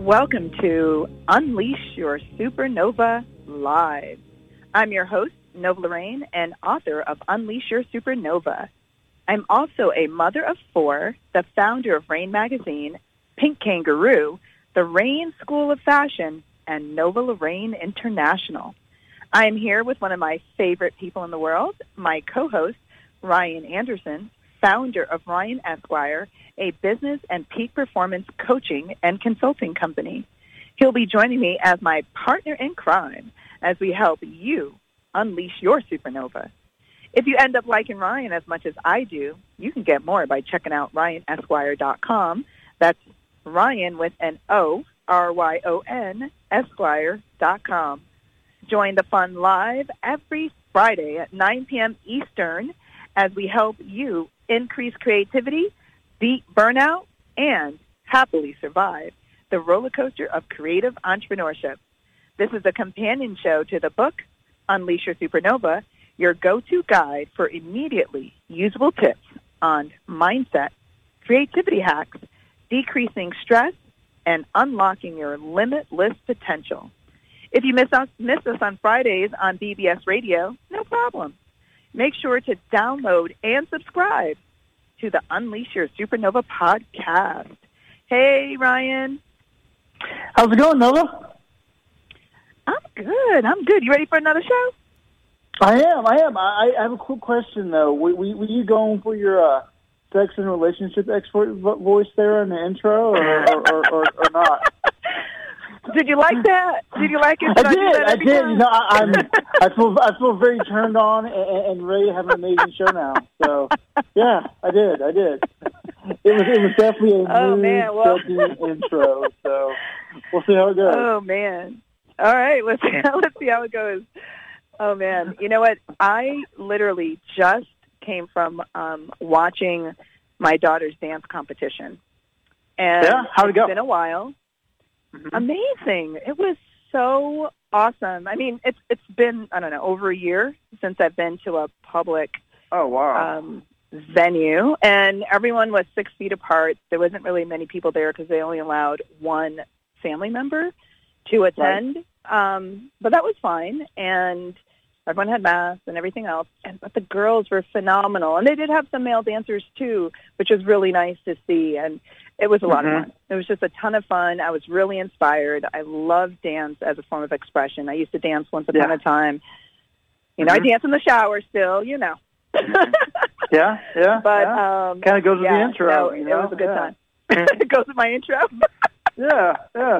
Welcome to Unleash Your Supernova Live. I'm your host, Nova Lorraine, and author of Unleash Your Supernova. I'm also a mother of four, the founder of Rain Magazine, Pink Kangaroo, the Rain School of Fashion, and Nova Lorraine International. I am here with one of my favorite people in the world, my co-host, Ryan Anderson, founder of Ryan Esquire, a business and peak performance coaching and consulting company. He'll be joining me as my partner in crime as we help you unleash your supernova. If you end up liking Ryan as much as I do, you can get more by checking out RyanEsquire.com. That's Ryan with an O, R-Y-O-N, Esquire.com. Join the fun live every Friday at 9 p.m. Eastern as we help you increase creativity, beat burnout, and happily survive the roller coaster of creative entrepreneurship. This is a companion show to the book, Unleash Your Supernova, your go-to guide for immediately usable tips on mindset, creativity hacks, decreasing stress, and unlocking your limitless potential. If you miss us on Fridays on BBS Radio, no problem. Make sure to download and subscribe to the Unleash Your Supernova podcast. Hey, Ryan. How's it going, Nova? I'm good. You ready for another show? I am. I have a quick question, though. Were you going for your sex and relationship expert voice there in the intro, or not? Did you like that? Did you like it? I did. You know, I feel very turned on and ready to have an amazing show now. So, yeah, I did. It was definitely a mood-setting intro. So, we'll see how it goes. Oh man! All right, let's see how it goes. Oh man! You know what? I literally just came from watching my daughter's dance competition, and how'd it go? It's been a while. Mm-hmm. Amazing. It was so awesome. I mean, it's been, I don't know, over a year since I've been to a public venue, and everyone was 6 feet apart. There wasn't really many people there because they only allowed one family member to attend, but that was fine, and everyone had masks and everything else, but the girls were phenomenal, and they did have some male dancers too, which was really nice to see, and it was a lot of fun. It was just a ton of fun. I was really inspired. I love dance as a form of expression. I used to dance once upon a time. You know, I dance in the shower still, you know. Yeah. But kind of goes with the intro. No, you know? It was a good time. It goes with my intro. Yeah.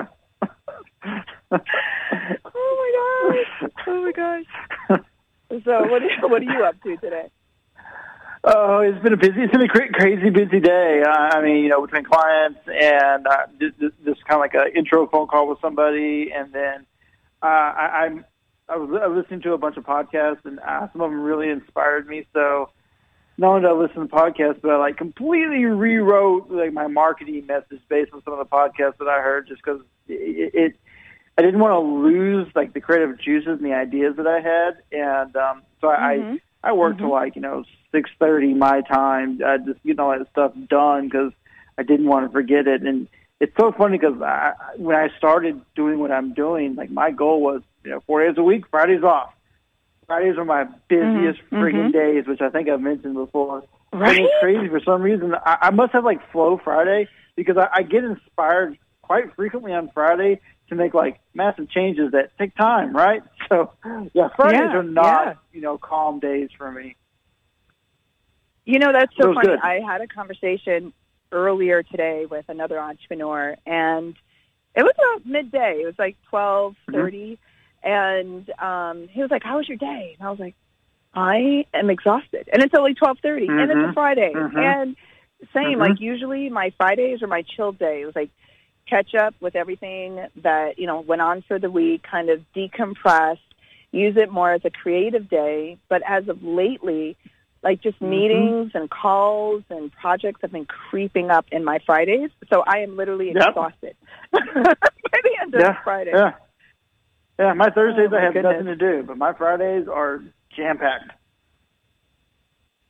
Oh my gosh. So what are you up to today? Oh, it's been a crazy busy day. I mean, you know, between clients and just kind of like an intro phone call with somebody, and then I was listening to a bunch of podcasts, and some of them really inspired me. So not only did I listen to podcasts, but I like completely rewrote like my marketing message based on some of the podcasts that I heard, just because I didn't want to lose like the creative juices and the ideas that I had, and so I worked till like 6:30 my time, just getting all that stuff done because I didn't want to forget it. And it's so funny because when I started doing what I'm doing, like my goal was 4 days a week, Fridays off. Fridays are my busiest friggin' days, which I think I've mentioned before. Right? And it's crazy for some reason. I must have like Flow Friday because I get inspired quite frequently on Friday to make like massive changes that take time, right? So yeah, Fridays are not calm days for me. You know, that's so funny. Good. I had a conversation earlier today with another entrepreneur, and it was about midday. It was like 12:30, and he was like, "How was your day?" And I was like, "I am exhausted," and it's only 12:30, and it's a Friday, and same. Like usually, my Fridays are my chill day. It was like catch up with everything that went on for the week, kind of decompress, use it more as a creative day. But as of lately, like just meetings and calls and projects have been creeping up in my Fridays. So I am literally exhausted by the end of Friday. Yeah, my Thursdays I have nothing to do, but my Fridays are jam-packed.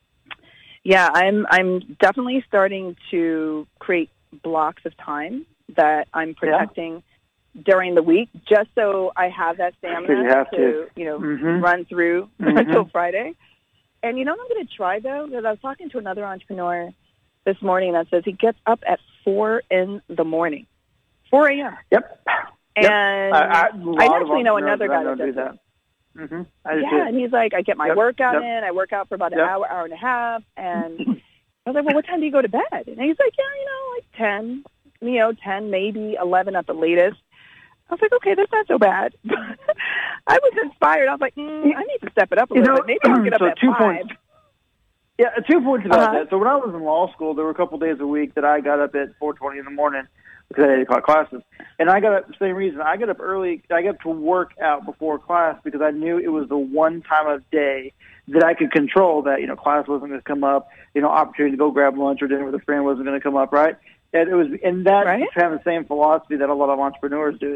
Yeah, I'm definitely starting to create blocks of time that I'm protecting during the week, just so I have that stamina to run through until Friday. And you know what I'm going to try, though? Because I was talking to another entrepreneur this morning that says he gets up at 4 in the morning, 4 a.m. Yep. And I actually know another guy that does that. Mm-hmm. And he's like, I get my workout in. I work out for about an hour and a half. And I was like, well, what time do you go to bed? And he's like, like 10, 10, maybe 11 at the latest. I was like, okay, that's not so bad. I was inspired. I was like, I need to step it up a little bit. Maybe I'll get up at 5. Points. Yeah, 2 points about that. So when I was in law school, there were a couple days a week that I got up at 4:20 in the morning because I had 8 o'clock classes. And I got up the same reason. I got up early. I got to work out before class because I knew it was the one time of day that I could control that, class wasn't going to come up, opportunity to go grab lunch or dinner with a friend wasn't going to come up, right? And it was, and that kind of the same philosophy that a lot of entrepreneurs do.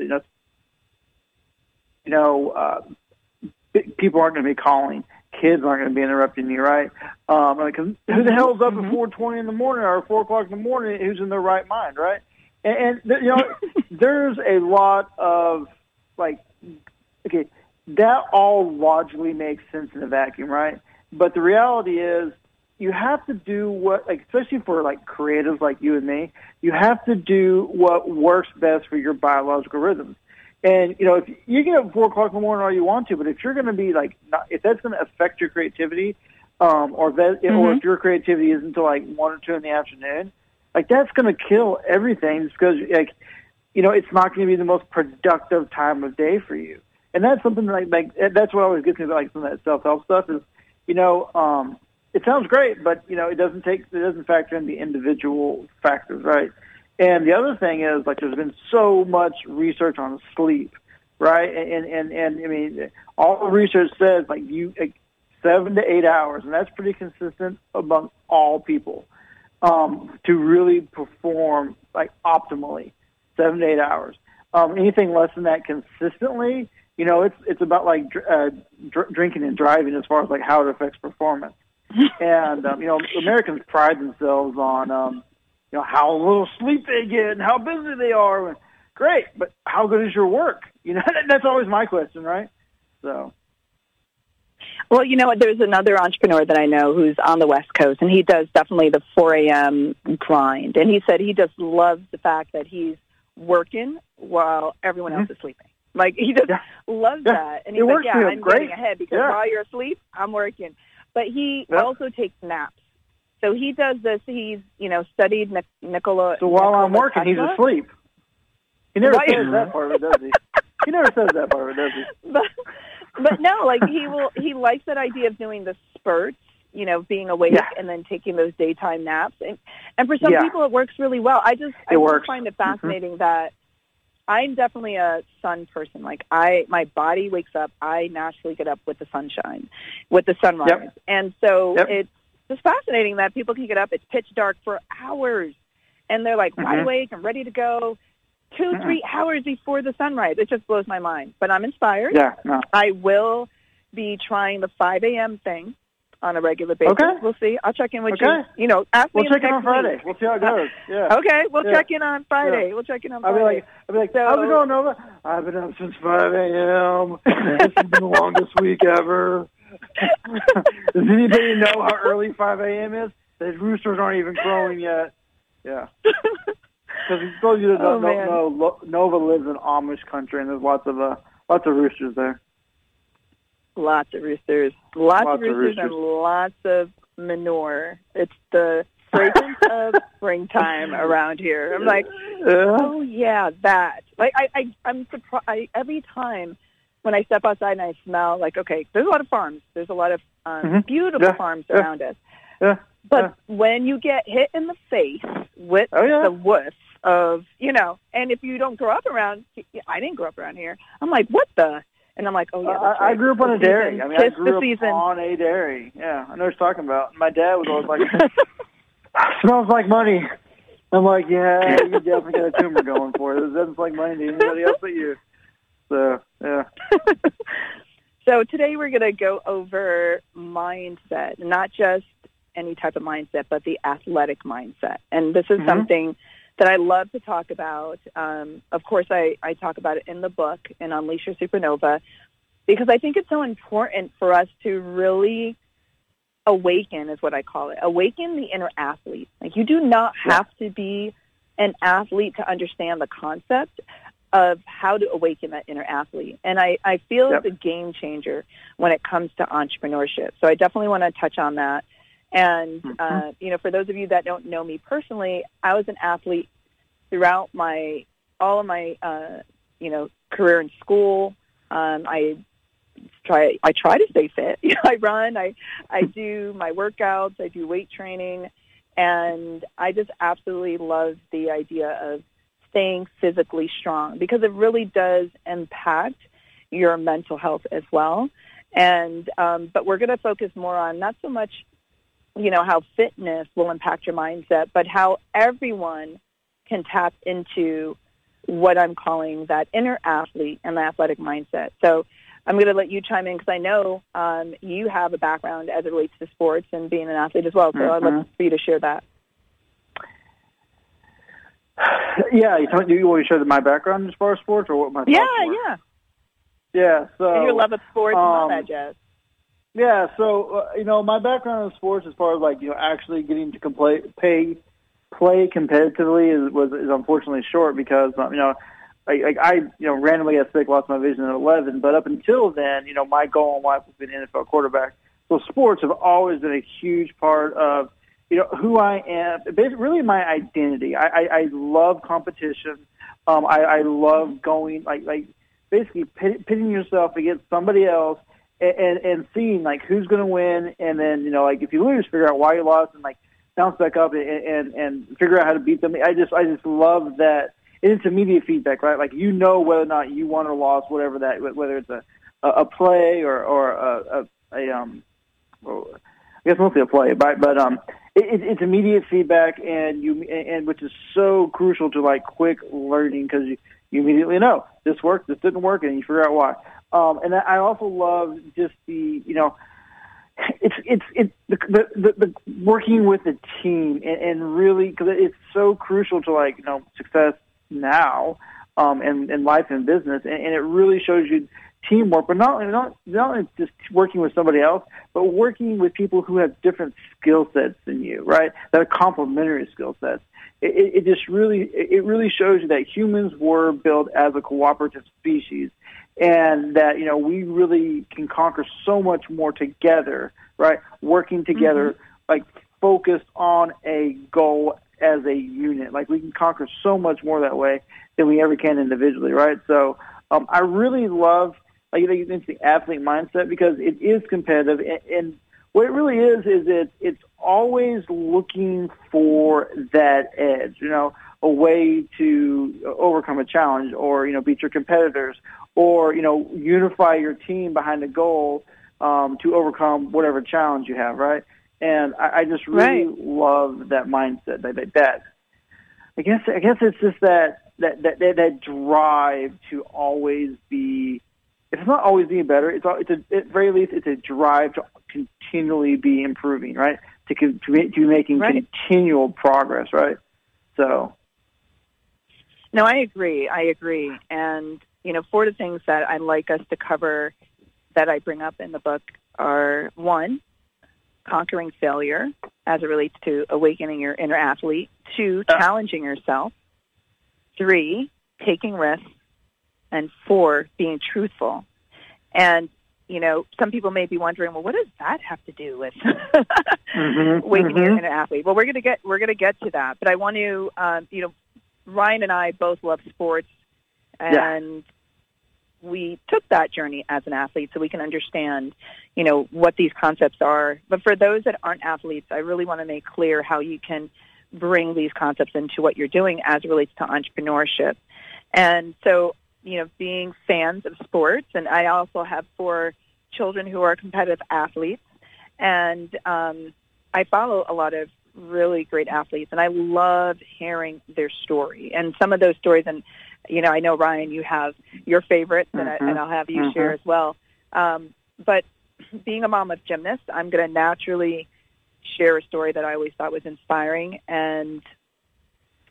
People aren't going to be calling. Kids aren't going to be interrupting you, right? Who the hell's up at 4:20 in the morning or 4 o'clock in the morning who's in their right mind, right? And there's a lot of, that all logically makes sense in a vacuum, right? But the reality is you have to do what, especially for, creatives like you and me, you have to do what works best for your biological rhythms. And, if you get up at 4 o'clock in the morning all you want to, but if you're going to be, if that's going to affect your creativity, or if your creativity isn't until, 1 or 2 in the afternoon, that's going to kill everything just because, it's not going to be the most productive time of day for you. And that's something that's what always gets me about some of that self-help stuff is, it sounds great, but, it doesn't factor in the individual factors, right? And the other thing is, there's been so much research on sleep, right? And I mean, all the research says, 7 to 8 hours, and that's pretty consistent among all people, to really perform, optimally, 7 to 8 hours. Anything less than that consistently, it's about, drinking and driving as far as, how it affects performance. And, Americans pride themselves on, how little sleep they get and how busy they are. Great, but how good is your work? That's always my question, right? So. Well, there's another entrepreneur that I know who's on the West Coast, and he does definitely the 4 a.m. grind. And he said he just loves the fact that he's working while everyone else is sleeping. He just loves that. And he's like, I'm getting ahead because while you're asleep, I'm working. But he also takes naps. So he does this. He's, studied Nikola. So while I'm working, he's asleep. He never says that part of it, does he? He never says that part of it, does he? But no, he likes that idea of doing the spurts, being awake and then taking those daytime naps. And for some people, it works really well. I just find it fascinating that I'm definitely a sun person. My body wakes up. I naturally get up with the sunshine, with the sunrise. Yep. And so it's just fascinating that people can get up. It's pitch dark for hours, and they're wide awake and ready to go 2-3 hours before the sunrise. It just blows my mind. But I'm inspired. Yeah, no. I will be trying the 5 a.m. thing on a regular basis. Okay. We'll see. I'll check in with you. Ask me we'll check in on Friday. Week. We'll see how it goes. Yeah. Okay, we'll check in on Friday. Yeah. We'll check in on Friday. I'll be like, how's it going, Nova? I've been up since 5 a.m. This has been the longest week ever. Does anybody know how early 5 a.m. is? The roosters aren't even crowing yet. Yeah. Because we told you to know, Nova lives in Amish country, and there's lots of roosters there. Lots of roosters. Lots of roosters and lots of manure. It's the fragrance of springtime around here. I'm like, oh, yeah, that. I'm surprised. Every time when I step outside and I smell, okay, there's a lot of farms. There's a lot of beautiful farms around us. Yeah. But when you get hit in the face with the woof of, and if you don't grow up around, I didn't grow up around here. I'm like, what the? And I'm like, oh, yeah, that's right. I grew up on a dairy. I grew up on a dairy. Yeah, I know what you're talking about. My dad was always like, smells like money. I'm like, yeah, you definitely got a tumor going for it. It doesn't smell like money to anybody else but you. So, yeah. So today we're going to go over mindset, not just any type of mindset, but the athletic mindset. And this is something that I love to talk about. Of course, I talk about it in the book, in Unleash Your Supernova, because I think it's so important for us to really awaken, is what I call it. Awaken the inner athlete. Like, you do not have to be an athlete to understand the concept of how to awaken that inner athlete. And I feel it's a game changer when it comes to entrepreneurship. So I definitely want to touch on that. And, for those of you that don't know me personally, I was an athlete throughout all of my career in school. I try to stay fit. I run, I do my workouts, I do weight training, and I just absolutely love the idea of staying physically strong, because it really does impact your mental health as well. And but we're going to focus more on not so much, how fitness will impact your mindset, but how everyone can tap into what I'm calling that inner athlete and the athletic mindset. So I'm going to let you chime in, because I know you have a background as it relates to sports and being an athlete as well. So I'd love for you to share that. Yeah, you want to share my background as far as sports, or what my thoughts were? Yeah. So and your love of sports and all that jazz. Yeah. So my background in sports, as far as actually getting to play competitively, is unfortunately short, because I randomly got sick, lost my vision at 11. But up until then, my goal in life was being an NFL quarterback. So sports have always been a huge part of who I am, really my identity. I love competition. I love going, basically pitting yourself against somebody else and seeing, who's going to win. And then, if you lose, figure out why you lost and, bounce back up and figure out how to beat them. I just love that. It's immediate feedback, right? Whether or not you won or lost, whatever that, whether it's a play or I guess mostly a play, but it's immediate feedback, and which is so crucial to quick learning, because you immediately know this worked, this didn't work, and you figure out why. And I also love just the the working with the team, and really, because it's so crucial to success now, and life and business, and it really shows you teamwork, but not only just working with somebody else, but working with people who have different skill sets than you, right? That are complementary skill sets. It really shows you that humans were built as a cooperative species, and that we really can conquer so much more together, right? Working together, focused on a goal as a unit. We can conquer so much more that way than we ever can individually, right? So I really love into the athlete mindset, because it is competitive, and what it really is it's always looking for that edge, a way to overcome a challenge, or beat your competitors, or unify your team behind a goal to overcome whatever challenge you have, right? And I just really love that mindset. That I guess it's just that drive to always be. If it's not always being better, at very least it's a drive to continually be improving, right? To be making continual progress, right? So. No, I agree. And, 4 of the things that I'd like us to cover that I bring up in the book are, 1, conquering failure as it relates to awakening your inner athlete. 2, challenging yourself. 3, taking risks. And 4, being truthful. And, some people may be wondering, well, what does that have to do with awakening your inner athlete? Well, we're going to get to that. But I want to, Ryan and I both love sports, and we took that journey as an athlete so we can understand, what these concepts are. But for those that aren't athletes, I really want to make clear how you can bring these concepts into what you're doing as it relates to entrepreneurship. And so, being fans of sports, and I also have 4 children who are competitive athletes, and I follow a lot of really great athletes, and I love hearing their story. And some of those stories, and, I know, Ryan, you have your favorites, and I'll have you share as well. But being a mom of gymnasts, I'm going to naturally share a story that I always thought was inspiring, and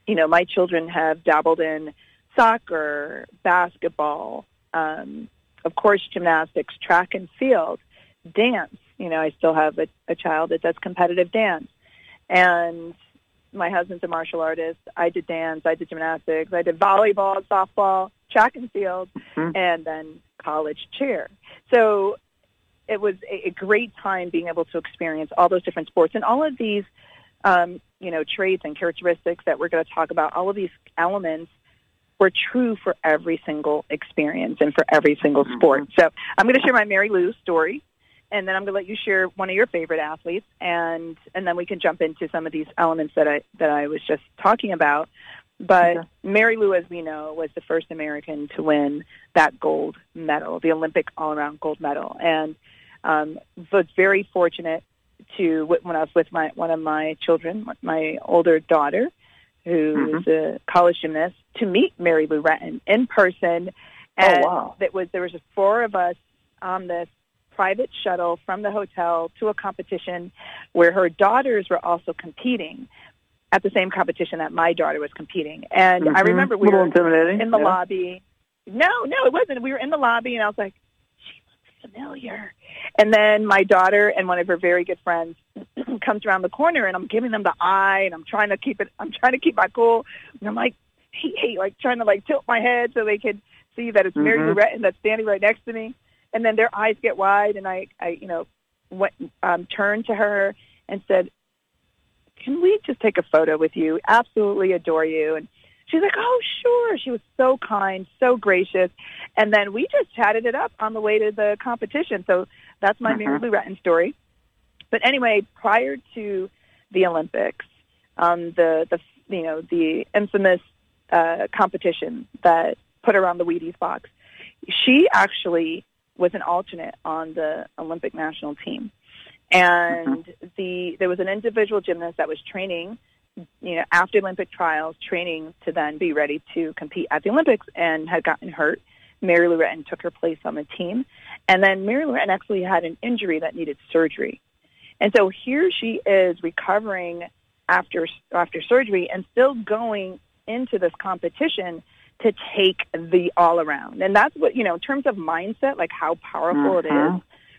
my children have dabbled in soccer, basketball, of course, gymnastics, track and field, dance. I still have a child that does competitive dance. And my husband's a martial artist. I did dance. I did gymnastics. I did volleyball, softball, track and field, and then college cheer. So it was a great time being able to experience all those different sports and all of these, traits and characteristics that we're going to talk about. All of these elements were true for every single experience and for every single sport. So I'm going to share my Mary Lou story, and then I'm going to let you share one of your favorite athletes, and then we can jump into some of these elements that I was just talking about. But Mary Lou, as we know, was the first American to win that gold medal, the Olympic all-around gold medal, and was very fortunate when I was with one of my children, my older daughter, who is a college gymnast, to meet Mary Lou Retton in person. And there was 4 of us on this private shuttle from the hotel to a competition where her daughters were also competing at the same competition that my daughter was competing. And I remember we were in the lobby. No, it wasn't. We were in the lobby, and I was like, she looks familiar. And then my daughter and one of her very good friends comes around the corner, and I'm giving them the eye, and I'm trying to keep my cool. And I'm like, hey, like trying to tilt my head so they could see that it's Mary Lou Retton that's standing right next to me. And then their eyes get wide, and I turned to her and said, can we just take a photo with you? Absolutely adore you. And she's like, oh, sure. She was so kind, so gracious. And then we just chatted it up on the way to the competition. So that's my Mary Lou Retton story. But anyway, prior to the Olympics, the infamous competition that put her on the Wheaties box, she actually was an alternate on the Olympic national team. And there was an individual gymnast that was training, after Olympic trials, training to then be ready to compete at the Olympics, and had gotten hurt. Mary Lou Retton took her place on the team. And then Mary Lou Retton actually had an injury that needed surgery. And so here she is recovering after surgery and still going into this competition to take the all-around. And that's what, in terms of mindset, like how powerful it is,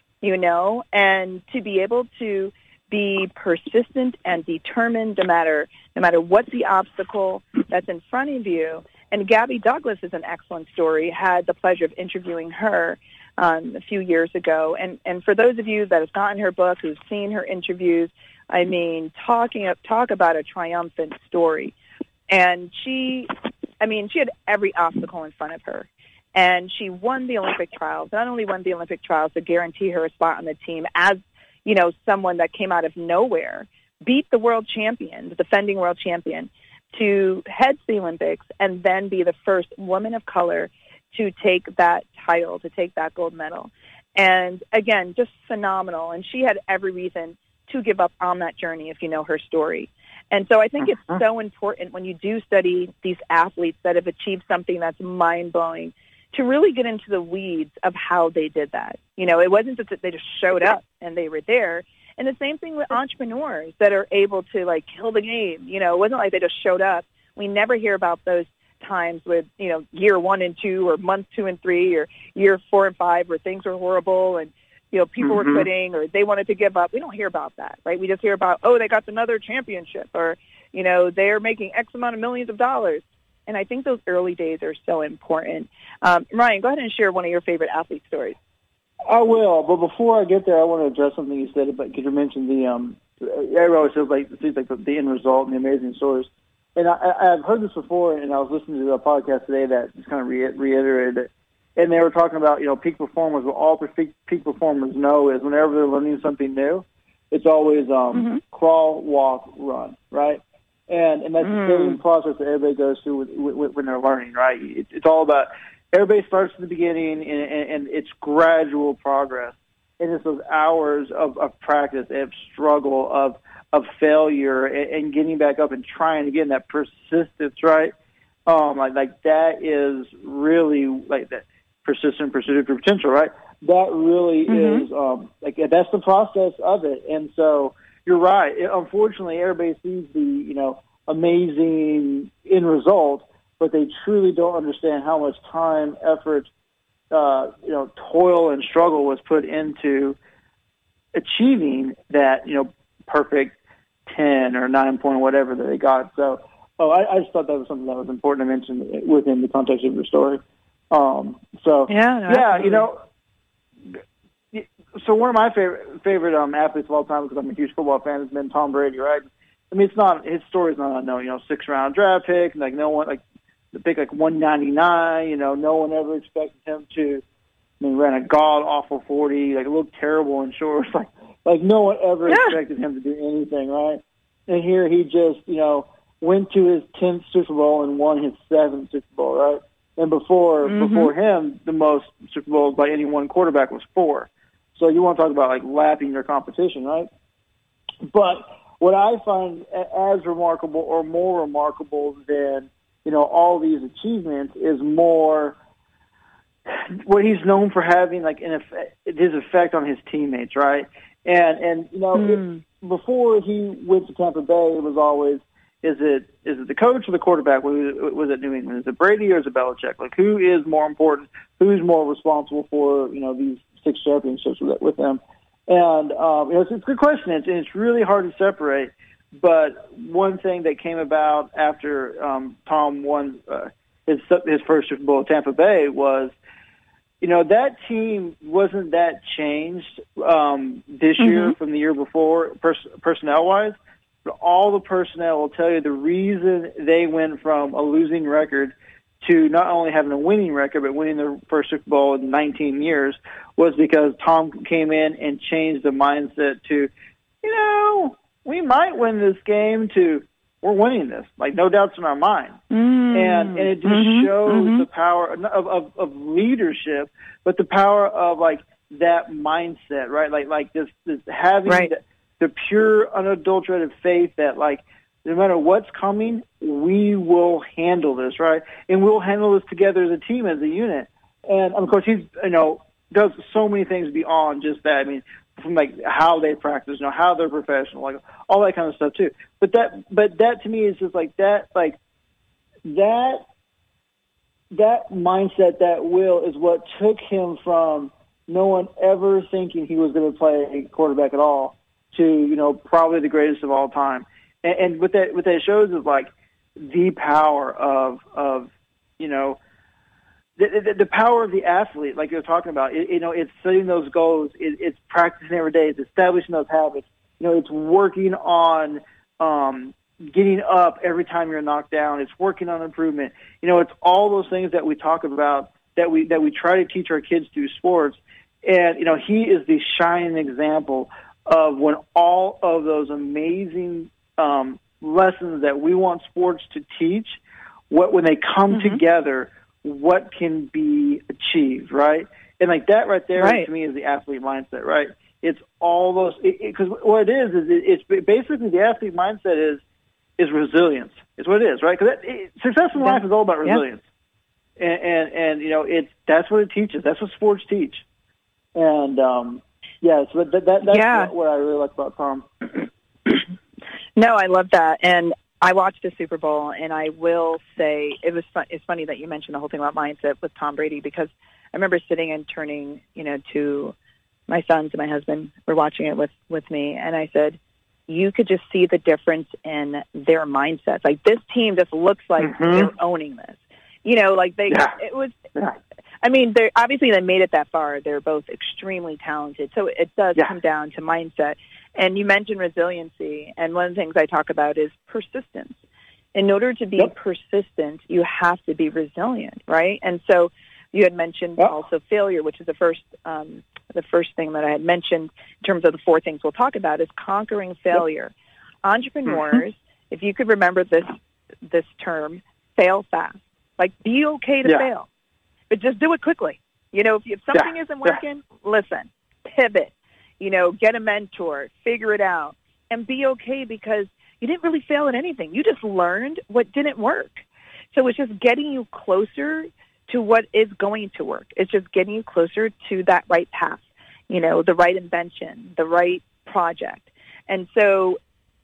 and to be able to be persistent and determined no matter what the obstacle that's in front of you. And Gabby Douglas is an excellent story. Had the pleasure of interviewing her a few years ago. And for those of you that have gotten her book, who've seen her interviews, I mean, talk about a triumphant story. And she had every obstacle in front of her. And she won the Olympic trials, not only won the Olympic trials to guarantee her a spot on the team as, someone that came out of nowhere, beat the world champion, the defending world champion, to head to the Olympics and then be the first woman of color to take that title, to take that gold medal. And again, just phenomenal. And she had every reason to give up on that journey if you know her story. And so I think it's so important when you do study these athletes that have achieved something that's mind-blowing to really get into the weeds of how they did that. It wasn't just that they just showed up and they were there. And the same thing with entrepreneurs that are able to kill the game. It wasn't like they just showed up. We never hear about those times with, year 1 and 2 or month 2 and 3 or year 4 and 5 where things were horrible and, people were quitting or they wanted to give up. We don't hear about that, right? We just hear about, they got another championship or, they're making X amount of millions of dollars. And I think those early days are so important. Ryan, go ahead and share one of your favorite athlete stories. I will, but before I get there, I want to address something you said about, because you mentioned everybody always says it seems like the end result and the amazing stories. And I've heard this before, and I was listening to a podcast today that just kind of reiterated it. And they were talking about, peak performers. What all peak performers know is whenever they're learning something new, it's always crawl, walk, run, right? And that's the same process that everybody goes through when they're learning, right? It's all about everybody starts at the beginning, and it's gradual progress. And it's those hours of practice, of struggle, of failure, and getting back up and trying again, that persistence, right? Like that is really that persistent pursuit of your potential, right? That really is that's the process of it. And so you're right. Unfortunately, everybody sees the amazing end result, but they truly don't understand how much time, effort, toil and struggle was put into achieving that, perfect 10 or 9 point whatever that they got. So, I just thought that was something that was important to mention within the context of your story. So one of my favorite athletes of all time, because I'm a huge football fan, has been Tom Brady, right? I mean, his story's not unknown. 6th round draft pick, like no one, like the pick like 199. No one ever expected him to. I mean, ran a god awful 40, like looked terrible in shorts, like no one ever expected him to do anything, right? And here he just, went to his 10th Super Bowl and won his 7th Super Bowl, right? And before him, the most Super Bowls by any one quarterback was 4. So you want to talk about like lapping your competition, right? But what I find as remarkable or more remarkable than, all these achievements is more what he's known for having, like his effect on his teammates, right? And before he went to Tampa Bay, it was always, is it the coach or the quarterback? Was it New England? Is it Brady or is it Belichick? Like, who is more important? Who's more responsible for, these 6 championships with them? And, it's a good question. It's really hard to separate. But one thing that came about after Tom won his first Super Bowl at Tampa Bay was, that team wasn't that changed this year from the year before, personnel-wise. But all the personnel will tell you the reason they went from a losing record to not only having a winning record, but winning their first Super Bowl in 19 years was because Tom came in and changed the mindset to, we might win this game to we're winning this, like no doubts in our mind. And it just shows the power of leadership, but the power of like that mindset, right? Like this having the pure, unadulterated faith that like no matter what's coming, we will handle this, right? And we'll handle this together as a team, as a unit. And of course, he's does so many things beyond just that. I mean, from like how they practice, how they're professional, like all that kind of stuff too. But that to me is just like that mindset, that will is what took him from no one ever thinking he was going to play quarterback at all to, probably the greatest of all time. And what that shows is like the power of the power of the athlete, like you're talking about. It's setting those goals. It's practicing every day. It's establishing those habits. It's working on getting up every time you're knocked down. It's working on improvement. It's all those things that we talk about that we try to teach our kids through sports. And he is the shining example of when all of those amazing lessons that we want sports to teach, when they come together, what can be achieved, right? And like that right there, to me, is the athlete mindset, right? It's all those, because what it is it's basically the athlete mindset is resilience. It's what it is, right? Because success in life is all about resilience, and that's what it teaches. That's what sports teach, and so that's what I really like about Tom. No, I love that, and I watched the Super Bowl, and I will say it was fun. It's funny that you mentioned the whole thing about mindset with Tom Brady, because I remember sitting and turning, to my sons and my husband were watching it with me, and I said, you could just see the difference in their mindsets. Like, this team just looks like they're owning this. It was. I mean, they obviously they made it that far. They're both extremely talented, so it does come down to mindset. And you mentioned resiliency, and one of the things I talk about is persistence. In order to be persistent, you have to be resilient, right? And so you had mentioned also failure, which is the first thing that I had mentioned in terms of the 4 things we'll talk about is conquering failure. Entrepreneurs, if you could remember this term, fail fast. Like, be okay to fail, but just do it quickly. If something isn't working, listen, pivot. Get a mentor, figure it out, and be okay, because you didn't really fail at anything. You just learned what didn't work. So it's just getting you closer to what is going to work. It's just getting you closer to that right path, the right invention, the right project. And so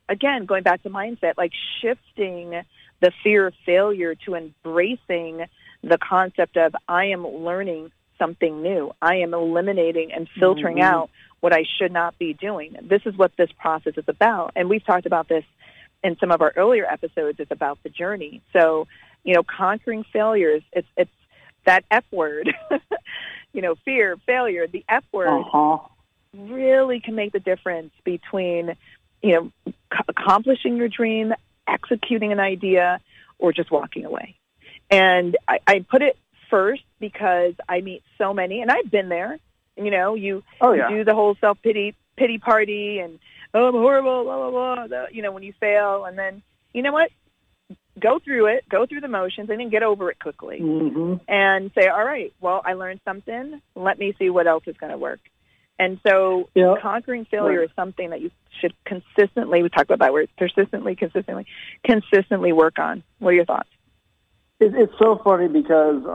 again, going back to mindset, like shifting the fear of failure to embracing the concept of I am learning something new. I am eliminating and filtering out what I should not be doing. This is what this process is about. And we've talked about this in some of our earlier episodes. It's about the journey. So, conquering failures, it's that F word, fear, failure, the F word really can make the difference between, accomplishing your dream, executing an idea, or just walking away. And I put it first because I meet so many, and I've been there. You do the whole self-pity party, and, oh, I'm horrible, blah, blah, blah, when you fail. And then, you know what? Go through it, go through the motions, and then get over it quickly. And say, all right, well, I learned something. Let me see what else is going to work. And so conquering failure is something that you should consistently, we talk about that word, consistently work on. What are your thoughts? It's so funny because,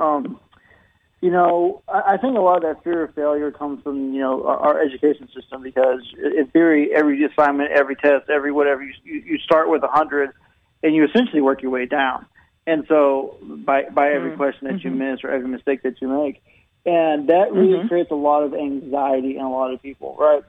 I think a lot of that fear of failure comes from, our education system because, in theory, every assignment, every test, every whatever, you start with 100 and you essentially work your way down. And so by every question that you miss or every mistake that you make, and that really creates a lot of anxiety in a lot of people, right?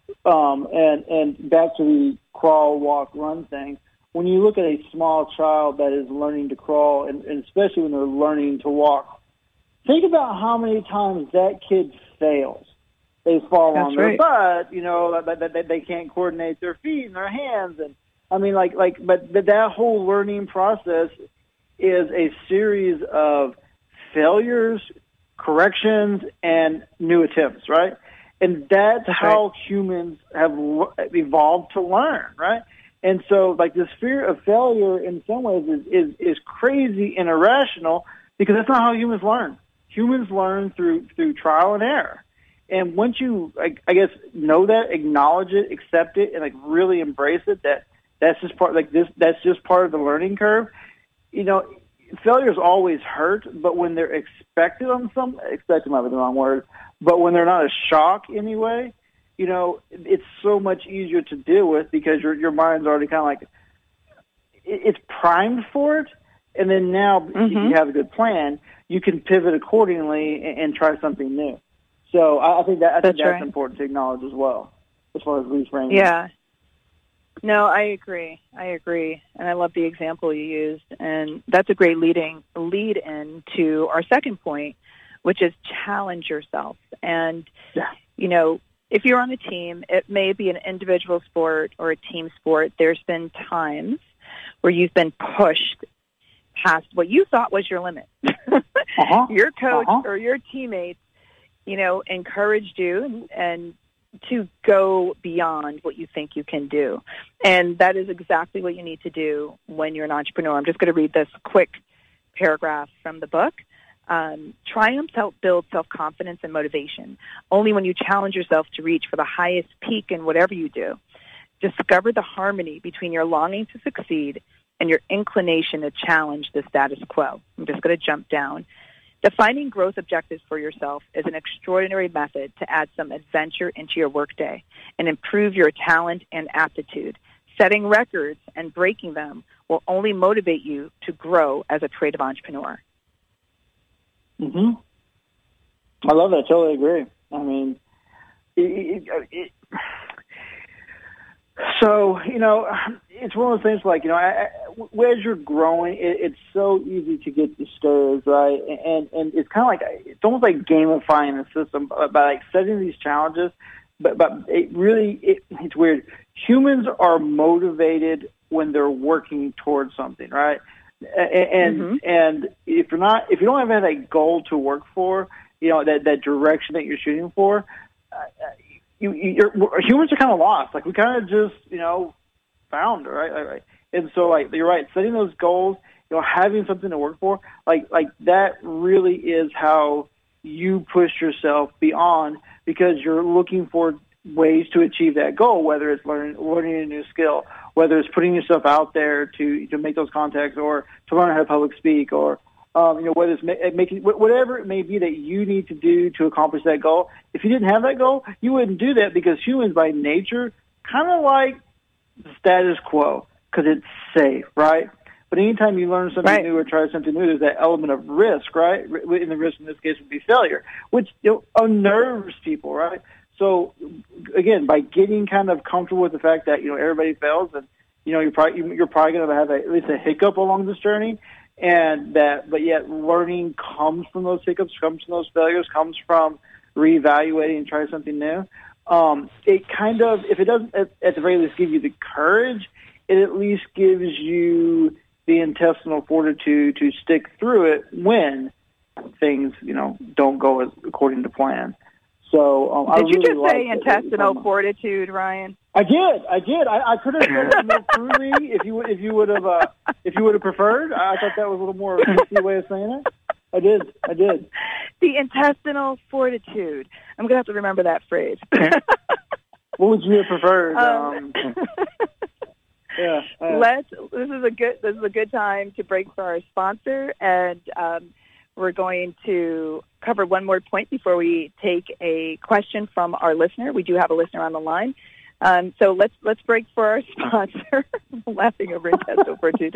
And back to the crawl, walk, run thing, when you look at a small child that is learning to crawl, and especially when they're learning to walk, think about how many times that kid fails. They fall on their butt, that they can't coordinate their feet and their hands. And I mean, but that whole learning process is a series of failures, corrections, and new attempts, right? And that's how humans have evolved to learn, right? And so, this fear of failure in some ways is crazy and irrational because that's not how humans learn. Humans learn through trial and error. And once you, I guess, know that, acknowledge it, accept it, and really embrace it, that's just part that's just part of the learning curve. Failures always hurt, but when they're expected expected might be the wrong word, but when they're not a shock anyway, it's so much easier to deal with because your mind's already kind of it's primed for it. And then now, if you have a good plan, you can pivot accordingly and try something new. So I think that's important to acknowledge as well, as far as reframing. Yeah. No, I agree. And I love the example you used. And that's a great lead in to our second point, which is challenge yourself. And, if you're on a team, it may be an individual sport or a team sport. There's been times where you've been pushed past what you thought was your limit. Your coach or your teammates, encouraged you and to go beyond what you think you can do. And that is exactly what you need to do when you're an entrepreneur. I'm just going to read this quick paragraph from the book. Triumphs help build self-confidence and motivation. Only when you challenge yourself to reach for the highest peak in whatever you do. Discover the harmony between your longing to succeed and your inclination to challenge the status quo. I'm just going to jump down. Defining growth objectives for yourself is an extraordinary method to add some adventure into your workday and improve your talent and aptitude. Setting records and breaking them will only motivate you to grow as a creative entrepreneur. I love that. I totally agree. I mean, so, it's one of those things as you're growing, it's so easy to get discouraged, right? And it's kind of it's almost like gamifying the system by setting these challenges. But it's weird. Humans are motivated when they're working towards something, right? And if you don't have a goal to work for, that direction that you're shooting for, humans are kind of lost. We kind of just, found, right? And so, you're right, setting those goals, having something to work for, that really is how you push yourself beyond because you're looking for ways to achieve that goal, whether it's learning a new skill, whether it's putting yourself out there to make those contacts or to learn how to public speak or whether it's making whatever it may be that you need to do to accomplish that goal. If you didn't have that goal, you wouldn't do that because humans by nature kind of status quo because it's safe, right? But anytime you learn something new or try something new, there's that element of risk, right? And the risk in this case would be failure, which unnerves people, right? So, again, by getting kind of comfortable with the fact that everybody fails, and you're probably going to have at least a hiccup along this journey, but yet learning comes from those hiccups, comes from those failures, comes from reevaluating and trying something new. It kind of, if it doesn't at the very least give you the courage, it at least gives you the intestinal fortitude to stick through it when things, don't go according to plan. So, did you just say intestinal fortitude, Ryan? I did. I could have said it more crudely if you would have preferred. I thought that was a little more fancy way of saying it. I did. The intestinal fortitude. I'm gonna have to remember that phrase. What would you have preferred? This is a good time to break for our sponsor, and we're going to cover one more point before we take a question from our listener. We do have a listener on the line. So let's break for our sponsor. I'm laughing over intestinal fortitude.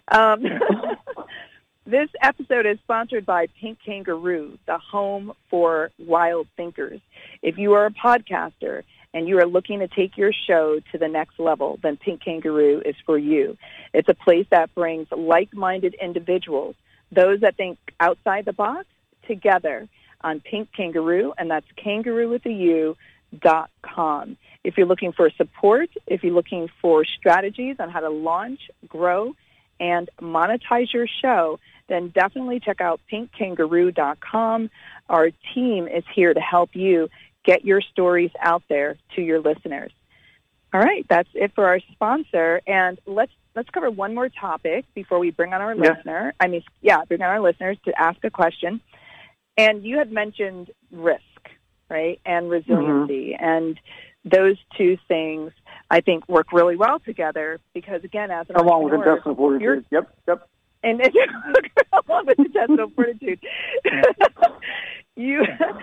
This episode is sponsored by Pink Kangaroo, the home for wild thinkers. If you are a podcaster and you are looking to take your show to the next level, then Pink Kangaroo is for you. It's a place that brings like-minded individuals, those that think outside the box, together on Pink Kangaroo, and that's kangaroo.com. If you're looking for support, if you're looking for strategies on how to launch, grow, and monetize your show, then definitely check out pinkkangaroo.com. Our team is here to help you get your stories out there to your listeners. All right, that's it for our sponsor, and let's cover one more topic before we bring on our listener. Bring on our listeners to ask a question. And you had mentioned risk, right, and resiliency, and those two things I think work really well together because, again, as an along with intestinal fortitude. Yep. And along with intestinal fortitude, you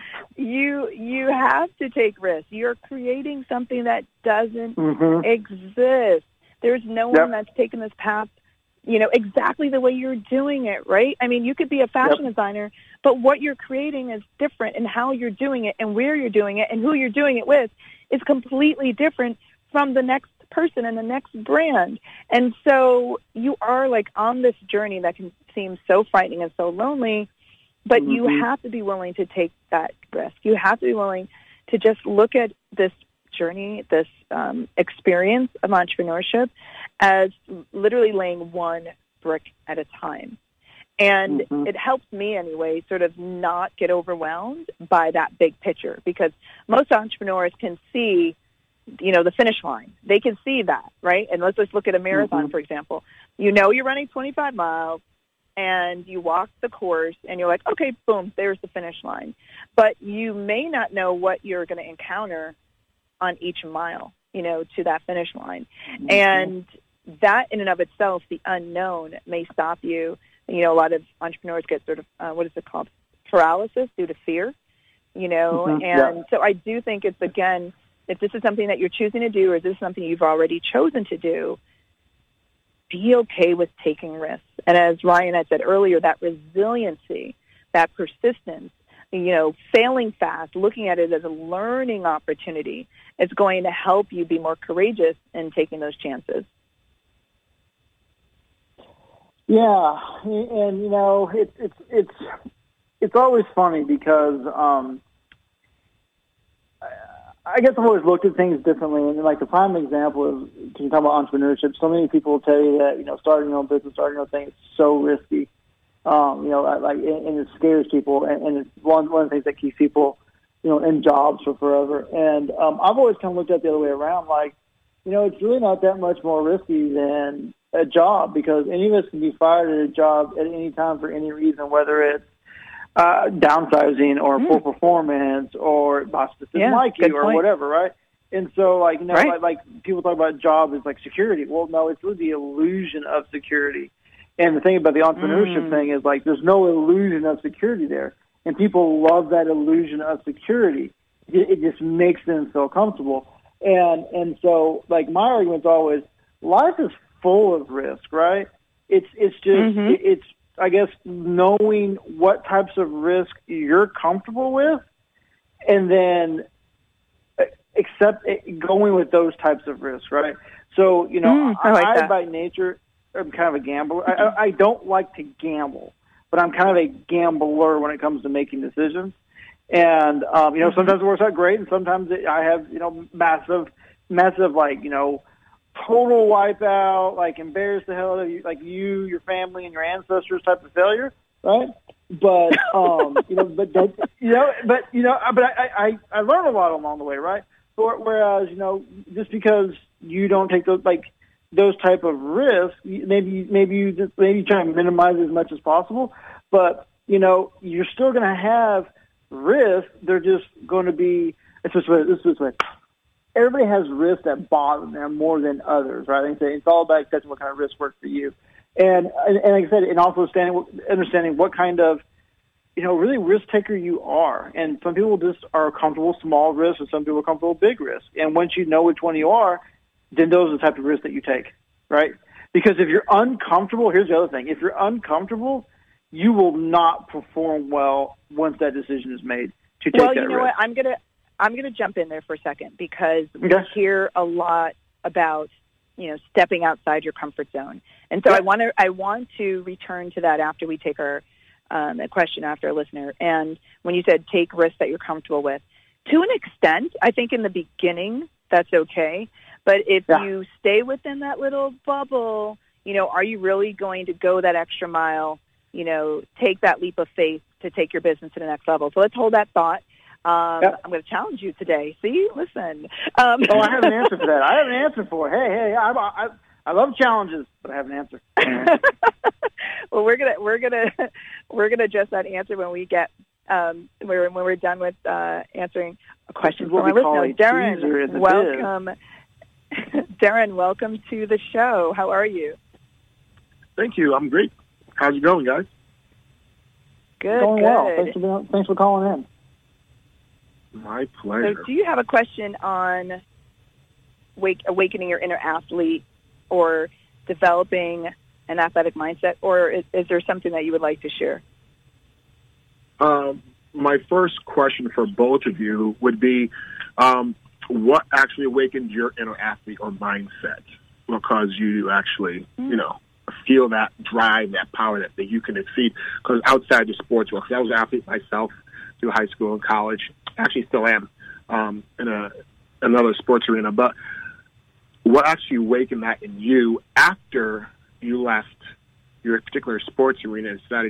have to take risks. You're creating something that doesn't exist. There's no one that's taken this path, exactly the way you're doing it, right? I mean, you could be a fashion designer, but what you're creating is different, and how you're doing it and where you're doing it and who you're doing it with is completely different from the next person and the next brand. And so you are like on this journey that can seem so frightening and so lonely, but you have to be willing to take that risk. You have to be willing to just look at this journey, this experience of entrepreneurship as literally laying one brick at a time. And it helps me anyway sort of not get overwhelmed by that big picture, because most entrepreneurs can see the finish line. They can see that, right? And let's just look at a marathon, for example. You're running 25 miles, and you walk the course, and you're like, okay, boom, there's the finish line. But you may not know what you're going to encounter on each mile, to that finish line. And that in and of itself, the unknown, may stop you. A lot of entrepreneurs get sort of, what is it called, paralysis due to fear, and so I do think it's, again, if this is something that you're choosing to do, or is this something you've already chosen to do, be okay with taking risks. And as Ryan had said earlier, that resiliency, that persistence, failing fast, looking at it as a learning opportunity, is going to help you be more courageous in taking those chances. Yeah, and it's always funny because I guess I've always looked at things differently, and like the prime example is, when you talk about entrepreneurship, so many people will tell you that starting your own business, starting your own thing, is so risky, and it scares people, and it's one of the things that keeps people in jobs for forever. And I've always kind of looked at it the other way around, like it's really not that much more risky than a job, because any of us can be fired at a job at any time for any reason, whether it's downsizing or poor performance or boss doesn't like you or whatever, right? And so, like people talk about job as like security. Well, no, it's really the illusion of security. And the thing about the entrepreneurship thing is, like, there's no illusion of security there. And people love that illusion of security. It just makes them feel comfortable. And so, like, my argument's always, life is full of risk, right? It's just, it's, I guess, knowing what types of risk you're comfortable with, and then going with those types of risks, right? So, I by nature am kind of a gambler. I don't like to gamble, but I'm kind of a gambler when it comes to making decisions. And, sometimes it works out great, and sometimes I have, massive, like, total wipeout, like embarrass the hell out of you, like your family and your ancestors type of failure, right? But, I learned a lot along the way, right? Whereas, just because you don't take those type of risks, maybe you try and minimize as much as possible, but, you're still going to have risks. They're just going to be, this way. Everybody has risks that bother them more than others, right? It's all about accepting what kind of risk works for you. And like I said, and also understanding what kind of, really risk taker you are. And some people just are comfortable with small risks, and some people are comfortable with big risks. And once you know which one you are, then those are the type of risks that you take, right? Because if you're uncomfortable, here's the other thing. If you're uncomfortable, you will not perform well once that decision is made to take that risk. Well, you know what? I'm gonna jump in there for a second, because we hear a lot about, stepping outside your comfort zone. And so I want to return to that after we take our a question after a listener. And when you said take risks that you're comfortable with, to an extent, I think in the beginning that's okay. But if you stay within that little bubble, are you really going to go that extra mile, take that leap of faith to take your business to the next level? So let's hold that thought. I'm going to challenge you today. See, listen. I have an answer for that. I have an answer for it. Hey, I love challenges, but I have an answer. Well, we're gonna adjust that answer when we get when we're done with answering a question from our listener. Darren, welcome. Darren, welcome to the show. How are you? Thank you. I'm great. How's it going, guys? Good. Going well. Thanks for calling in. My pleasure. So do you have a question on awakening your inner athlete or developing an athletic mindset, or is there something that you would like to share? My first question for both of you would be, what actually awakened your inner athlete or mindset? Because you actually, feel that drive, that power that you can exceed. Because outside the sports world, because I was an athlete myself through high school and college, actually still am in another sports arena. But what actually awakened that in you after you left your particular sports arena and decided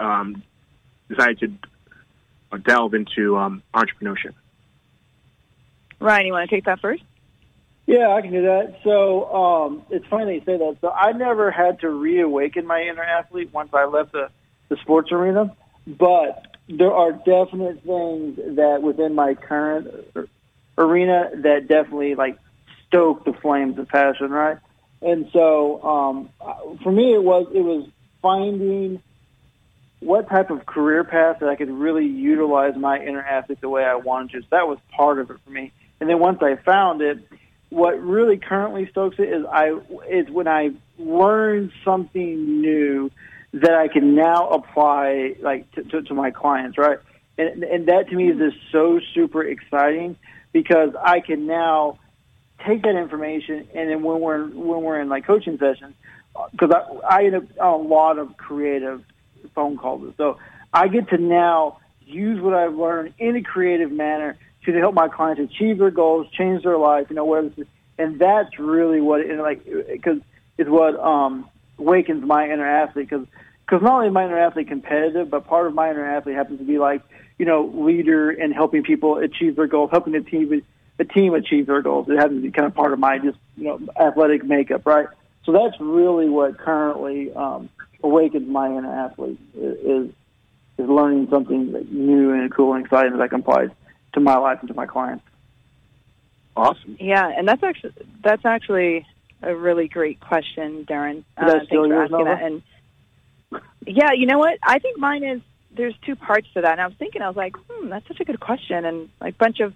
to delve into entrepreneurship? Ryan, you want to take that first? Yeah, I can do that. So it's funny that you say that. So I never had to reawaken my inner athlete once I left the sports arena, but there are definite things that within my current arena that definitely stoke the flames of passion, right? And so for me, it was finding what type of career path that I could really utilize my inner athlete the way I wanted to. So that was part of it for me. And then once I found it, what really currently stokes it is when I learn something new that I can now apply to my clients, right? And that to me is just so super exciting, because I can now take that information, and then when we're in coaching sessions, because I end up on a lot of creative phone calls, so I get to now use what I've learned in a creative manner to help my clients achieve their goals, change their life, whatever this is. And that's really what because it's what awakens my inner athlete, because not only is my inner athlete competitive, but part of my inner athlete happens to be leader and helping people achieve their goals, helping the team achieve their goals. It happens to be kind of part of my athletic makeup, right? So that's really what currently awakens my inner athlete is learning something new and cool and exciting that I can apply to my life and to my clients. Awesome. Yeah, and that's actually a really great question, Darren. Thanks for asking that. And yeah, you know what? I think mine is, there's two parts to that. And I was like, that's such a good question, and a bunch of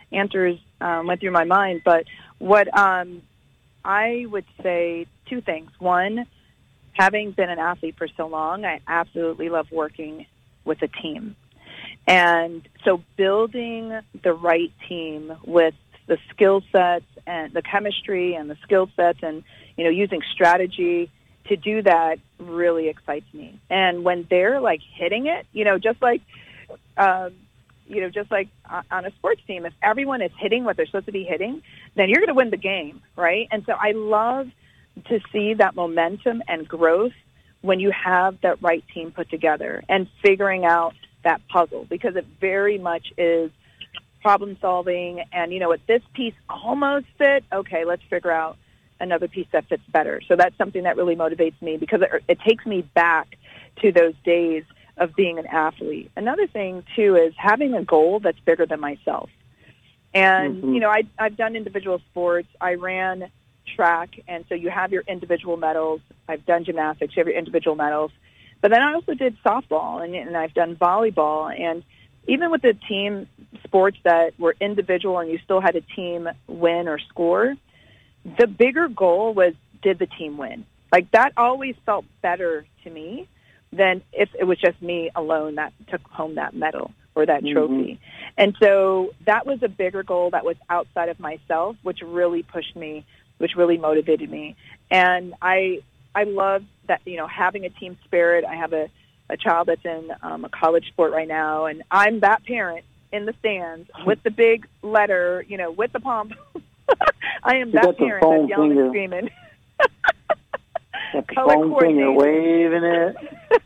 answers went through my mind. But what I would say, two things. One, having been an athlete for so long, I absolutely love working with a team. And so building the right team with the skill sets and the chemistry and the skill sets and, using strategy to do that really excites me. And when they're like hitting it, just like on a sports team, if everyone is hitting what they're supposed to be hitting, then you're going to win the game, right? And so I love to see that momentum and growth when you have that right team put together and figuring out that puzzle, because it very much is problem solving. And, what this piece almost fit, okay, let's figure out another piece that fits better. So that's something that really motivates me, because it takes me back to those days of being an athlete. Another thing, too, is having a goal that's bigger than myself. And, I've done individual sports. I ran track, and so you have your individual medals. I've done gymnastics. You have your individual medals. But then I also did softball, and I've done volleyball. And even with the team sports that were individual and you still had a team win or score, the bigger goal was, did the team win? Like, that always felt better to me than if it was just me alone that took home that medal or that trophy. And so that was a bigger goal that was outside of myself, which really pushed me, which really motivated me. And I love that, having a team spirit. I have a child that's in a college sport right now, and I'm that parent in the stands with the big letter, with the pom. I am that parent that's yelling and screaming. Color coordinating, waving it.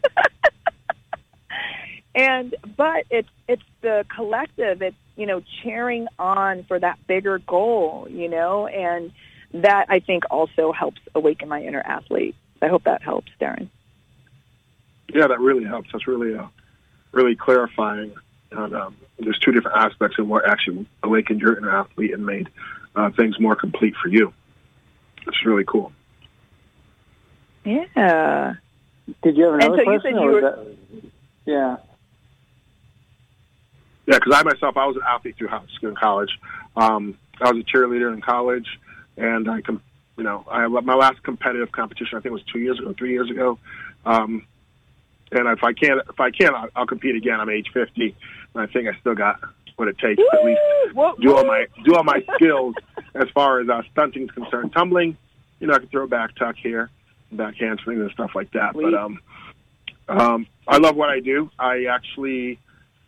But it's the collective. It's cheering on for that bigger goal. And that I think also helps awaken my inner athlete. I hope that helps, Darren. Yeah, that really helps. That's really clarifying. And, there's two different aspects of what actually awakened your inner athlete and made things more complete for you. It's really cool. Yeah. Did you have another question? You said you were... Yeah. Yeah, because I was an athlete through high school and college. I was a cheerleader in college, and I my last competitive competition, I think, was 3 years ago. And if I can, I'll compete again. I'm age 50, and I think I still got what it takes to at least do all my skills as far as stunting is concerned. Tumbling, I can throw back tuck here, back handspring and stuff like that. Sweet. But I love what I do. I actually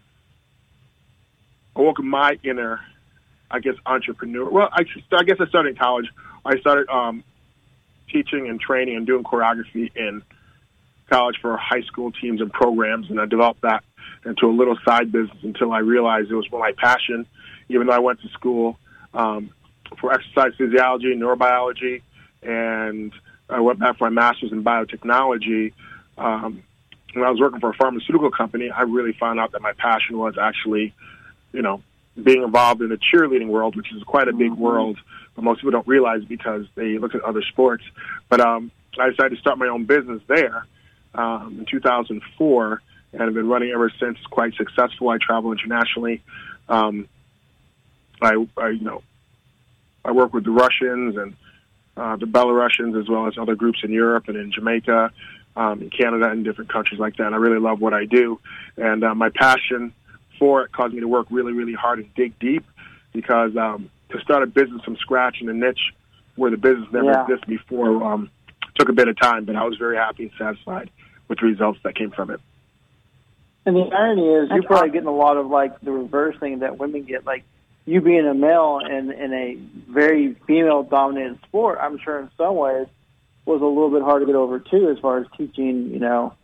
awoke my inner, entrepreneur. Well, I guess I started in college. I started teaching and training and doing choreography in college for high school teams and programs, and I developed that into a little side business until I realized it was my passion, even though I went to school for exercise physiology and neurobiology, and I went back for my master's in biotechnology. When I was working for a pharmaceutical company, I really found out that my passion was actually, being involved in the cheerleading world, which is quite a big world, but most people don't realize because they look at other sports. But I decided to start my own business there in 2004, and I've been running ever since. It's quite successful. I travel internationally. I work with the Russians and the Belarusians, as well as other groups in Europe and in Jamaica, in Canada, and different countries like that. And I really love what I do, and my passion for it caused me to work really, really hard and dig deep, because to start a business from scratch in a niche where the business never existed before took a bit of time, but I was very happy and satisfied with the results that came from it. And the irony is, you're probably getting a lot of the reverse thing that women get, you being a male in a very female-dominated sport. I'm sure in some ways was a little bit hard to get over too, as far as teaching.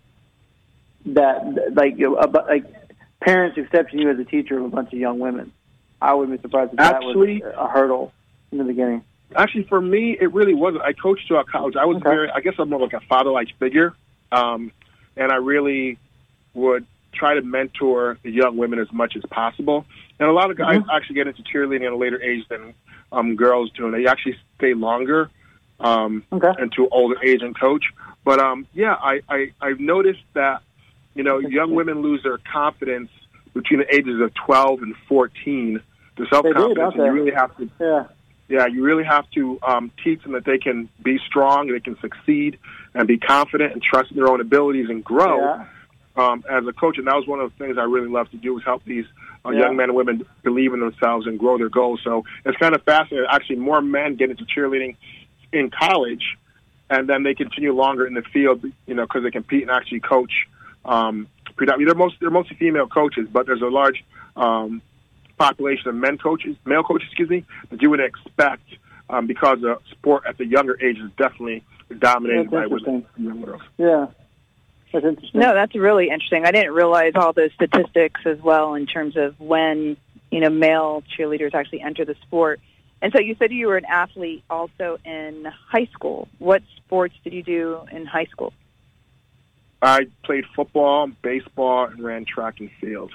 That parents accepting you as a teacher of a bunch of young women. I wouldn't be surprised if that was a hurdle in the beginning. Actually, for me, it really wasn't. I coached throughout college. I was I'm more like a father-like figure, and I really would try to mentor the young women as much as possible. And a lot of guys actually get into cheerleading at a later age than girls do, and they actually stay longer into older age and coach. But I've noticed that young women lose their confidence between the ages of 12 and 14 The self-confidence, don't and they? you really have to. Yeah, you really have to teach them that they can be strong, they can succeed, and be confident and trust in their own abilities and grow as a coach. And that was one of the things I really love to do, is help these young men and women believe in themselves and grow their goals. So it's kind of fascinating. Actually, more men get into cheerleading in college, and then they continue longer in the field, because they compete and actually coach. They're mostly female coaches, but there's a large population of male coaches, that you would expect because the sport at the younger age is definitely dominated by women and young girls. Yeah, that's interesting. No, that's really interesting. I didn't realize all those statistics as well in terms of when, male cheerleaders actually enter the sport. And so you said you were an athlete also in high school. What sports did you do in high school? I played football, baseball, and ran track and field.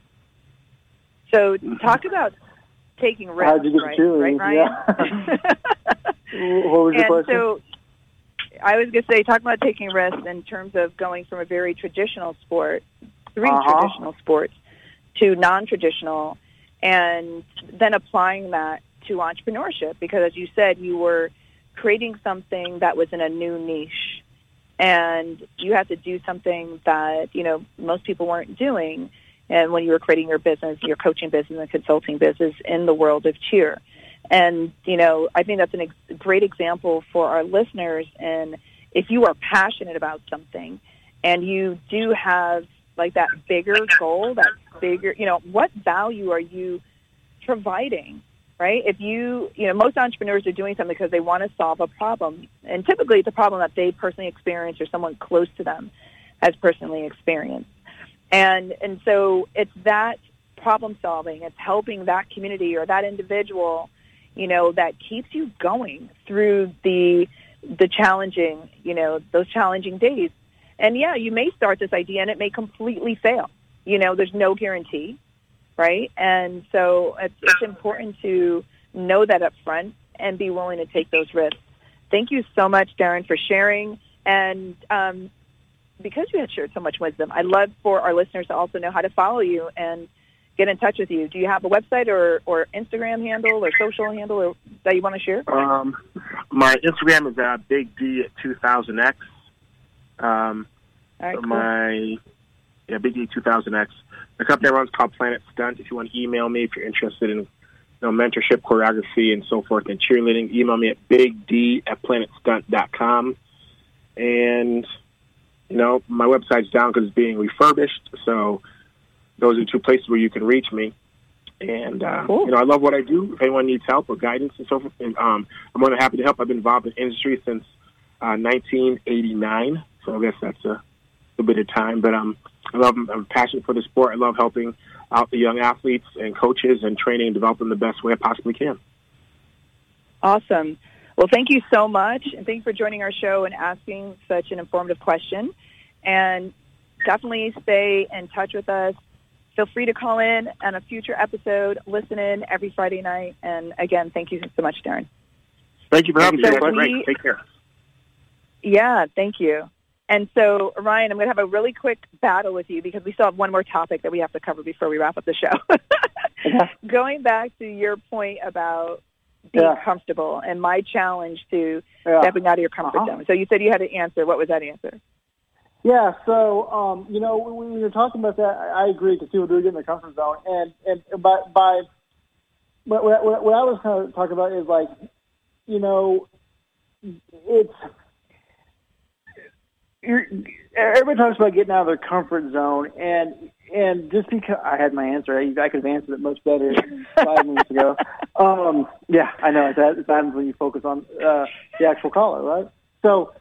So talk about taking risks, How'd you get right, Ryan? Yeah. What was your question? So I was going to say, talk about taking risks in terms of going from a very traditional sport, traditional sports, to non-traditional, and then applying that to entrepreneurship, because as you said, you were creating something that was in a new niche, and you had to do something that, most people weren't doing. And when you were creating your business, your coaching business and consulting business in the world of cheer. And, I think that's a great example for our listeners. And if you are passionate about something and you do have like that bigger goal, that bigger, what value are you providing, right? If most entrepreneurs are doing something because they want to solve a problem. And typically it's a problem that they personally experience or someone close to them has personally experienced. And so it's that problem solving, it's helping that community or that individual, that keeps you going through the challenging, those challenging days. And you may start this idea and it may completely fail. There's no guarantee, right? And so it's important to know that up front and be willing to take those risks. Thank you so much, Darren, for sharing. And because you had shared so much wisdom, I'd love for our listeners to also know how to follow you and get in touch with you. Do you have a website or Instagram handle or social handle that you want to share? My Instagram is Big D at 2000X. All right, cool. Big D 2000X. The company I run is called Planet Stunt. If you want to email me, if you're interested in mentorship, choreography, and so forth, and cheerleading, email me at bigd@planetstunt.com. And my website's down because it's being refurbished, so those are two places where you can reach me. And, cool. I love what I do. If anyone needs help or guidance and so forth, and, I'm more than happy to help. I've been involved in the industry since 1989, so I guess that's a bit of time. But I'm passionate for the sport. I love helping out the young athletes and coaches and training and developing the best way I possibly can. Awesome. Well, thank you so much, and thank you for joining our show and asking such an informative question. And definitely stay in touch with us. Feel free to call in on a future episode. Listen in every Friday night. And again, thank you so much, Darren. Thank you for having me. So Great. Take care. Yeah, thank you. And so, Ryan, I'm going to have a really quick battle with you because we still have one more topic that we have to cover before we wrap up the show. Going back to your point about being comfortable and my challenge to stepping out of your comfort zone. So you said you had an answer. What was that answer? Yeah, so, when you're talking about that, I agree because people do get in their comfort zone. And what I was kind of talking about is like, everybody talks about getting out of their comfort zone, and just because I had my answer, I could have answered it much better 5 minutes ago. Yeah, I know it happens when you focus on the actual caller, right? So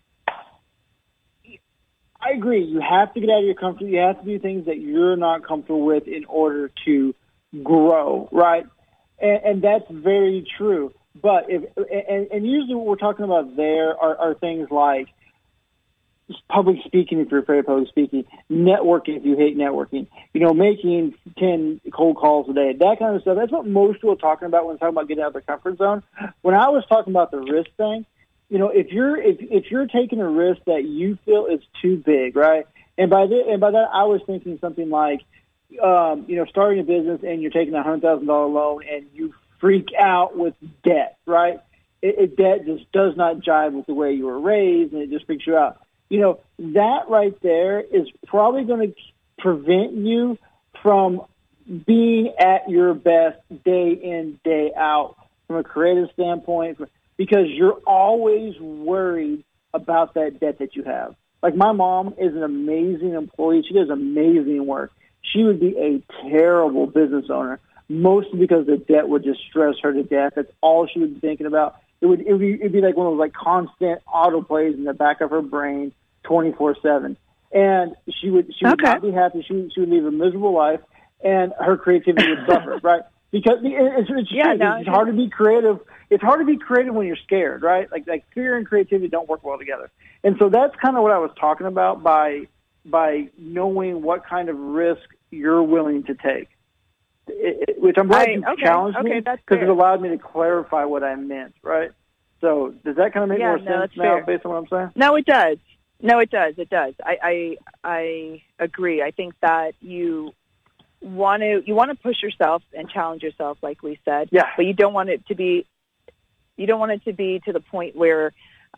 I agree. You have to get out of your comfort. You have to do things that you're not comfortable with in order to grow, right? And that's very true. But usually what we're talking about there are things like public speaking if you're afraid of public speaking, networking if you hate networking, making 10 cold calls a day, that kind of stuff. That's what most people are talking about when they're talking about getting out of their comfort zone. When I was talking about the risk thing, if you're taking a risk that you feel is too big, right? And by that I was thinking something like, starting a business and you're taking a $100,000 loan and you freak out with debt, right? Debt just does not jive with the way you were raised, and it just freaks you out. That right there is probably going to prevent you from being at your best day in, day out from a creative standpoint, because you're always worried about that debt that you have. Like, my mom is an amazing employee. She does amazing work. She would be a terrible business owner, mostly because the debt would just stress her to death. That's all she would be thinking about. It'd be like one of those like constant autoplays in the back of her brain, 24/7. And she would not be happy. She would live a miserable life, and her creativity would suffer, right? Because it's hard to be creative. It's hard to be creative when you're scared, right? Like fear and creativity don't work well together. And so that's kind of what I was talking about by knowing what kind of risk you're willing to take. Which I'm glad you challenged me, because it allowed me to clarify what I meant, right? So does that kind of make more sense now, based on what I'm saying? No, it does. It does. I agree. I think that you want to push yourself and challenge yourself, like we said. Yeah. But you don't want it to be to the point where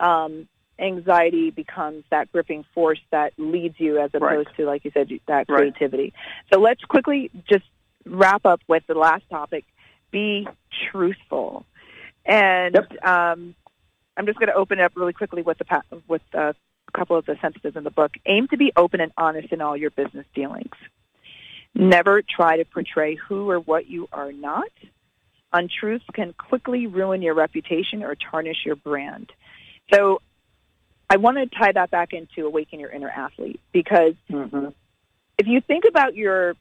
anxiety becomes that gripping force that leads you, as opposed to, like you said, that creativity. So let's quickly just wrap up with the last topic: be truthful. And I'm just going to open it up really quickly with a couple of the sentences in the book. Aim to be open and honest in all your business dealings. Never try to portray who or what you are not. Untruths can quickly ruin your reputation or tarnish your brand. So I want to tie that back into Awaken Your Inner Athlete, because if you think about your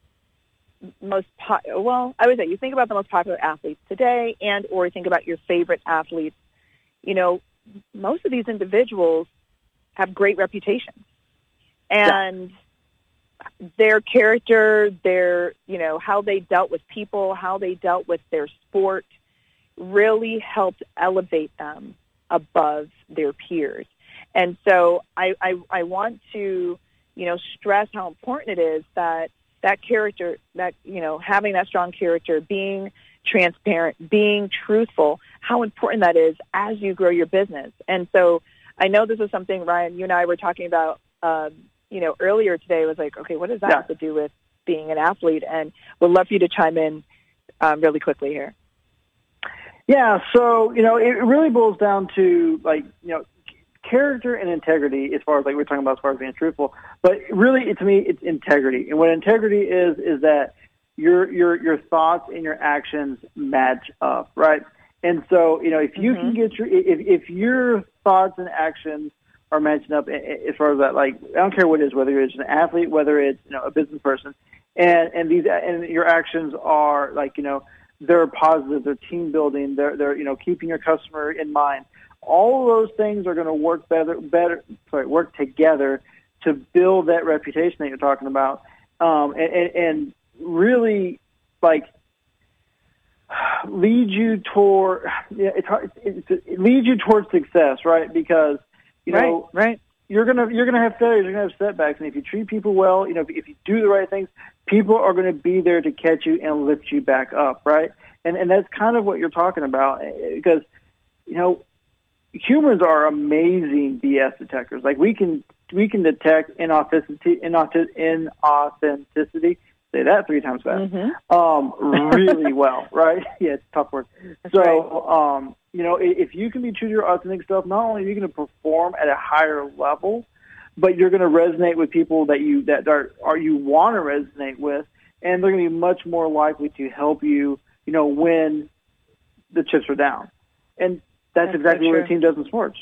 you think about the most popular athletes today, and or think about your favorite athletes, most of these individuals have great reputations. And their character, how they dealt with people, how they dealt with their sport, really helped elevate them above their peers. And so I want to, stress how important it is that character, that, having that strong character, being transparent, being truthful, how important that is as you grow your business. And so I know this is something, Ryan, you and I were talking about, earlier today. Was like, okay, what does that have to do with being an athlete? And we'd love for you to chime in really quickly here. Yeah, so, it really boils down to, character and integrity, as far as, we're talking about as far as being truthful. But really, to me, it's integrity. And what integrity is that your thoughts and your actions match up, right? And so, if you can get if your thoughts and actions are matching up, as far as that, I don't care what it is, whether it's an athlete, whether it's, a business person, and your actions are they're positive, they're team building, they're keeping your customer in mind. All of those things are going to work together to build that reputation that you're talking about, and really lead you toward it leads you towards success, right? Because you're gonna have failures, you're gonna have setbacks, and if you treat people well, if you do the right things, people are going to be there to catch you and lift you back up, right? And that's kind of what you're talking about, because humans are amazing BS detectors. We can detect inauthenticity. Say that 3 times fast. Really well, right? Yeah, it's a tough word. That's right. If you can be true to your authentic self, not only are you going to perform at a higher level, but you're going to resonate with people that you want to resonate with, and they're going to be much more likely to help you, when the chips are down. And that's exactly what a team does in sports.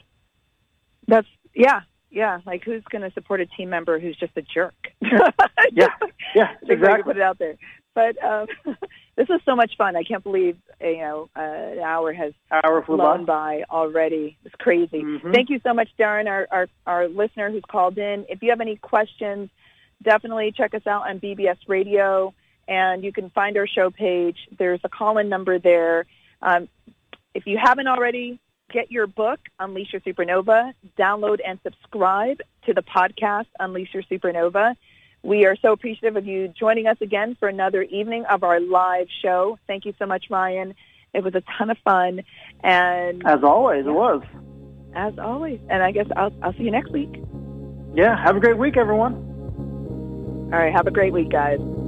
Yeah, who's going to support a team member who's just a jerk? Exactly. Put it out there. But this is so much fun. I can't believe an hour has flown by already. It's crazy. Thank you so much, Darren, our listener who's called in. If you have any questions, definitely check us out on BBS Radio, and you can find our show page. There's a call-in number there. If you haven't already, get your book, Unleash Your Supernova. Download and subscribe to the podcast, Unleash Your Supernova. We are so appreciative of you joining us again for another evening of our live show. Thank you so much, Ryan. It was a ton of fun. And as always, it was. As always. And I guess I'll see you next week. Yeah, have a great week, everyone. All right, have a great week, guys.